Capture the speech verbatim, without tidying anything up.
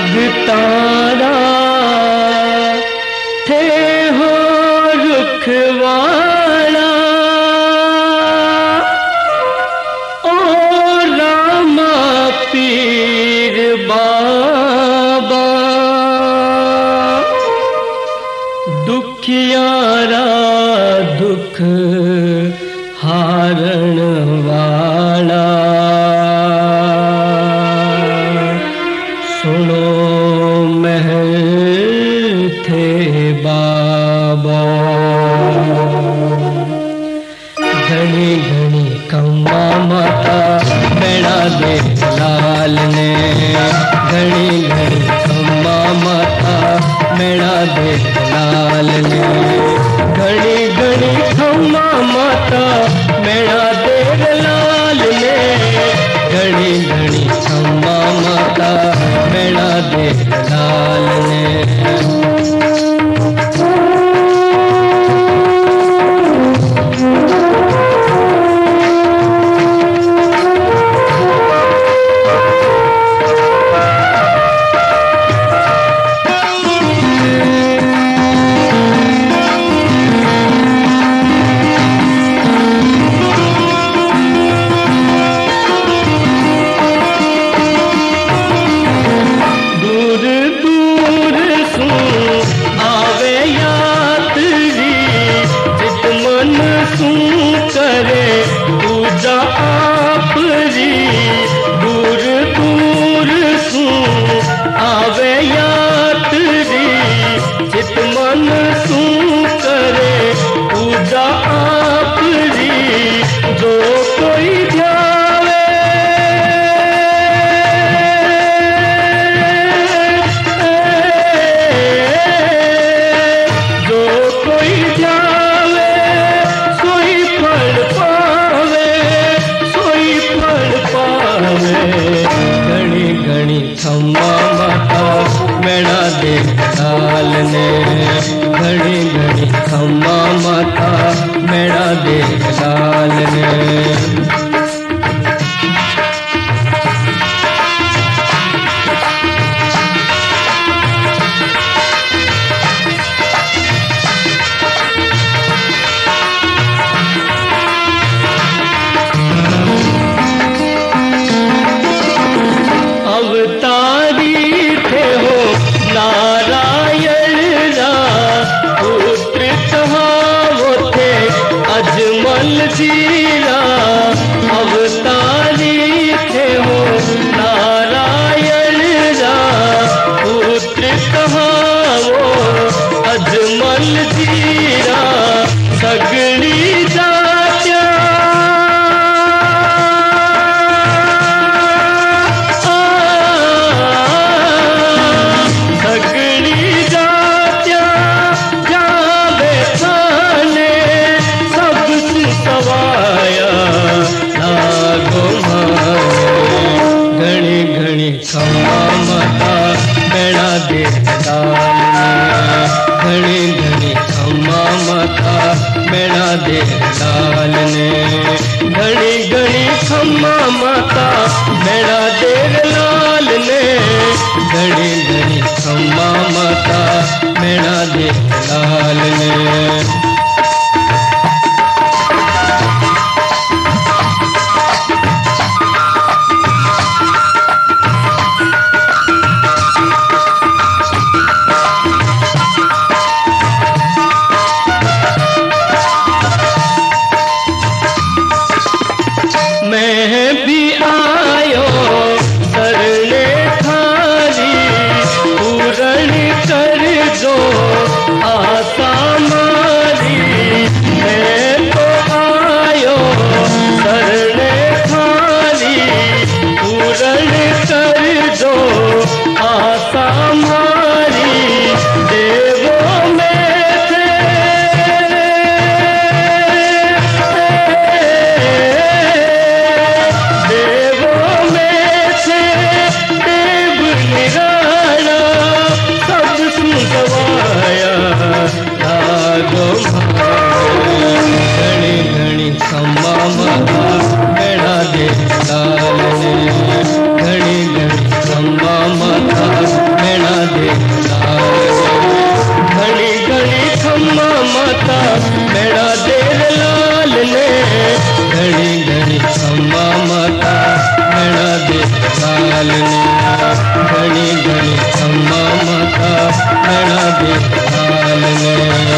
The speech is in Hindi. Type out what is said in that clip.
तारा थे हो रुखवाड़ा ओ रामा पीर बाबा दुखियारा दुख हारण वाला सुनो महल थे बाबा घनी घनी खम्मा माता बेड़ा दे लाल ने घनी घनी खम्मा माता बेड़ा दे लाल ने घनी घनी खम्मा माता बेड़ा दे लाल ने घनी घनी खम्मा माता बेड़ा दे लाल ने खम्मा माता बेड़ा दे लाल ने घड़ी घड़ी खम्मा माता बेड़ा दे लाल ने जीरा अवतारी थे हो नारायण रा पुत्र कहाँ वो अजमल जीरा सगड़ी जात्या सगड़ी जात्या जावे थाने सवाया लागो घनी घनी खम्मा माता बेड़ा दे लाल ने घनी घनी खम्मा माता बेड़ा दे लाल ने घनी घनी खम्मा माता बेड़ा दे लाल ने घनी घनी खम्मा माता बेड़ा दे लाल ने मैं भी आ दे लाल ने घणी घणी अम्मा माता भेड़ा दे लाल ने।